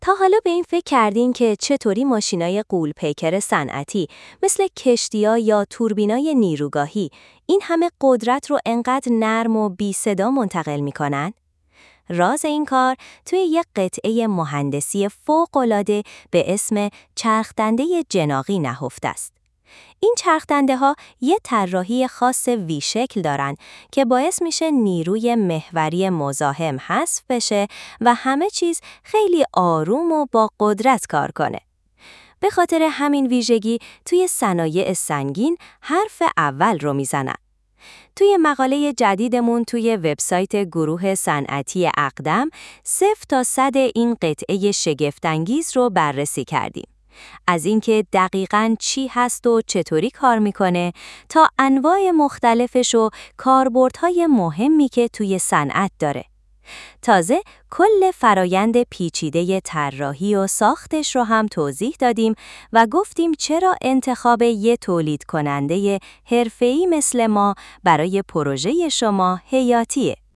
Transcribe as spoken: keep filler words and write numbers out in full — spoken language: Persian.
تا حالا به این فکر کردین که چطوری ماشینای غول‌پیکر صنعتی مثل کشتی‌ها یا توربینای نیروگاهی این همه قدرت رو انقدر نرم و بی صدا منتقل می‌کنن؟ راز این کار توی یک قطعه مهندسی فوق‌العاده به اسم چرخ‌دنده جناغی نهفته است. این چرخ‌دنده‌ها یه طراحی خاص وی شکل دارن که باعث میشه نیروی محوری مزاحم حذف بشه و همه چیز خیلی آروم و با قدرت کار کنه. به خاطر همین ویژگی توی صنایع سنگین حرف اول رو میزنن. توی مقاله جدیدمون توی وبسایت گروه صنعتی اقدم صفر تا صد این قطعه شگفت‌انگیز رو بررسی کردیم. از اینکه دقیقاً چی هست و چطوری کار میکنه تا انواع مختلفش و کاربردهای مهمی که توی صنعت داره. تازه کل فرایند پیچیده طراحی و ساختش رو هم توضیح دادیم و گفتیم چرا انتخاب یه تولید کننده حرفه‌ای مثل ما برای پروژه شما حیاتیه.